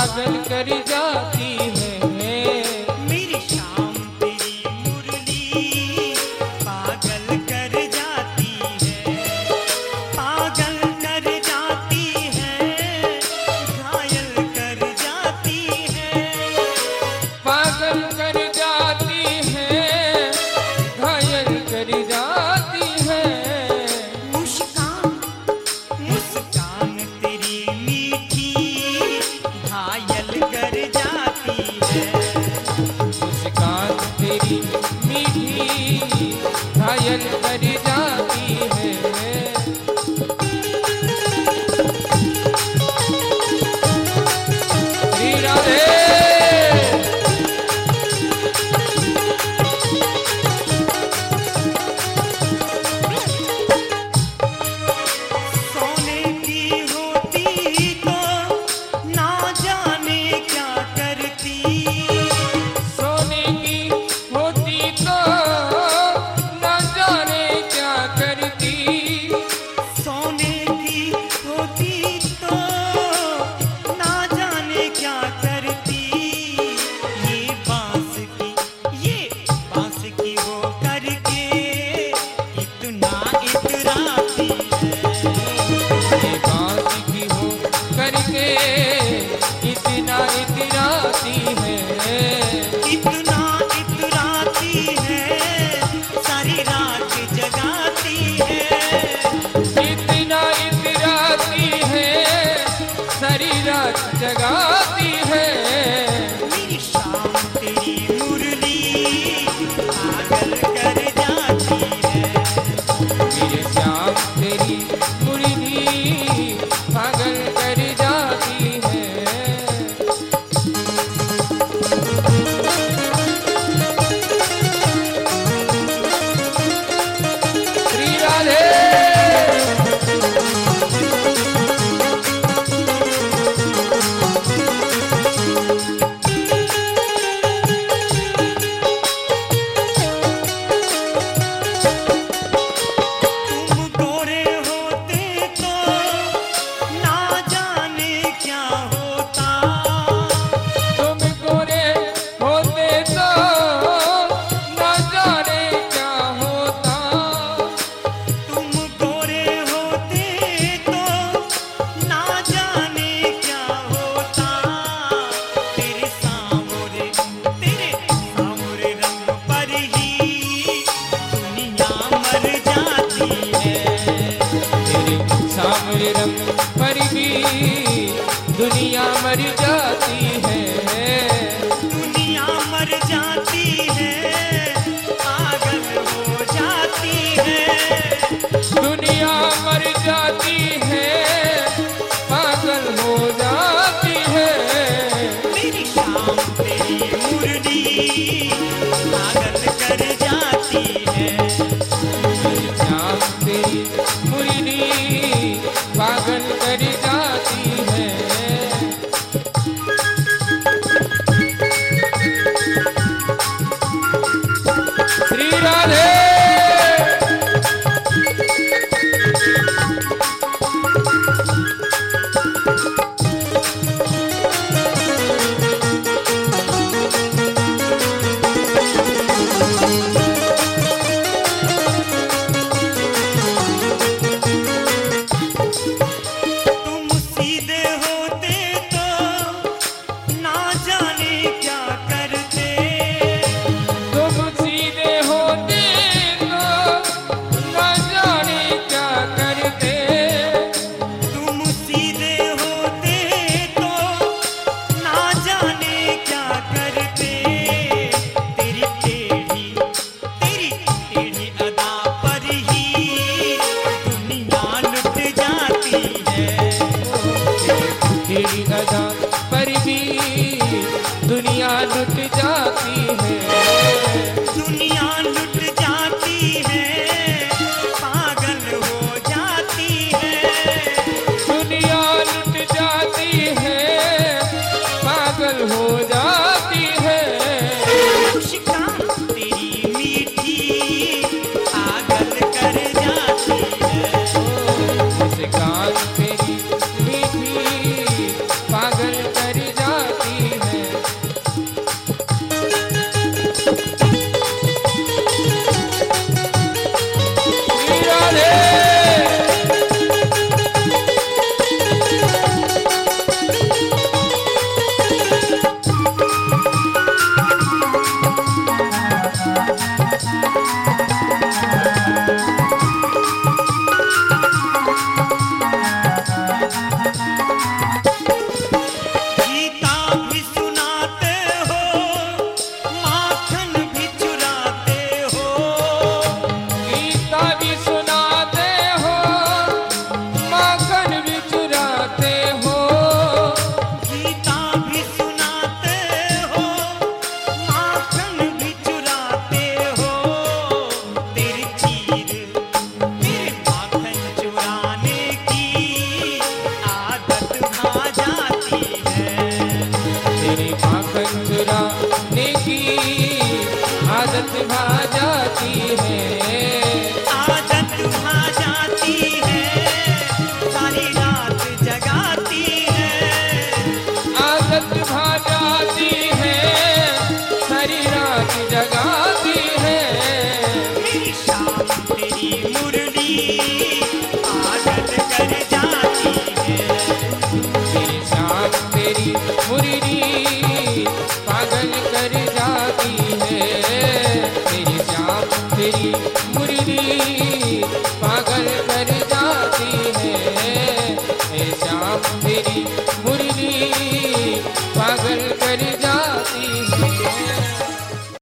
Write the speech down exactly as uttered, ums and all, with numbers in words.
पागल कर जाती है। मेरी शाम तेरी मुरली पागल कर जाती है, पागल कर जाती है, घायल कर जाती है, पागल कर जाती है, घायल कर जाती है। मुस्कान मुस्कान तेरी मीठी घायल कर जाती है, मुस्कान तेरी मीठी घायल कर जाती है। श्री राधे। सोने की होती तो ना जाने क्या करती, सोने की होती तो न जाने क्या करती, सोने की होती तो ना जाने क्या करती, ये बांस की ये बांस की वो करके इतना इतराती है, ये बात की हो करके इतना इतराती है। इतना इतराती है, सारी रात जगाती है, इतना इतराती है, सारी रात जगाती है। मेरी शाम तेरी मुरली पागल कर जाती है, मेरे श्याम तेरी मुरली पागल कर जाती है। श्री राधे। तुम गोरे होते तो ना जाने क्या होता, तुम गोरे होते तो न जाने क्या होता, तुम गोरे होते तो ना जाने क्या होता, तेरे सामने तेरे सामने रंग पर ही दुनिया मर जाती है, तेरे सामने रंग पर भी दुनिया मर जाती है। दुनिया मर जाती है, पागल हो जाती है, दुनिया मर जाती है, पागल हो जाती है। मेरी शाम तेरी मुरली पागल कर जाती है, मेरी श्याम तेरी मुरली पागल कर जाती है। श्री राधे। तुम सीधे होते तो ना जाने क्या करते, तुम सीधे होते तो न जाने क्या करते, तुम सीधे होते तो ना जाने क्या करते, तेरी टेढ़ी तेरी टेढ़ी अदा पर ही दुनिया लुट जाती है, तेरी अदा पर भी दुनिया लुट जाती है। दुनिया लुट जाती है, पागल हो जाती है, दुनिया लुट जाती है, पागल हो जाती है। मुस्कान तेरी मीठी पागल कर जाती है, मुस्कान तेरी मीठी पागल कर जा रात भा जाती है, सारी रात जगाती है। मेरी शाम तेरी मुरली पागल कर जाती है। मेरी शाम तेरी मुरली पागल कर जाती है। मेरी शाम तेरी मुरली पागल कर जाती है। मेरी शाम तेरी मुरली पागल कर जाती है।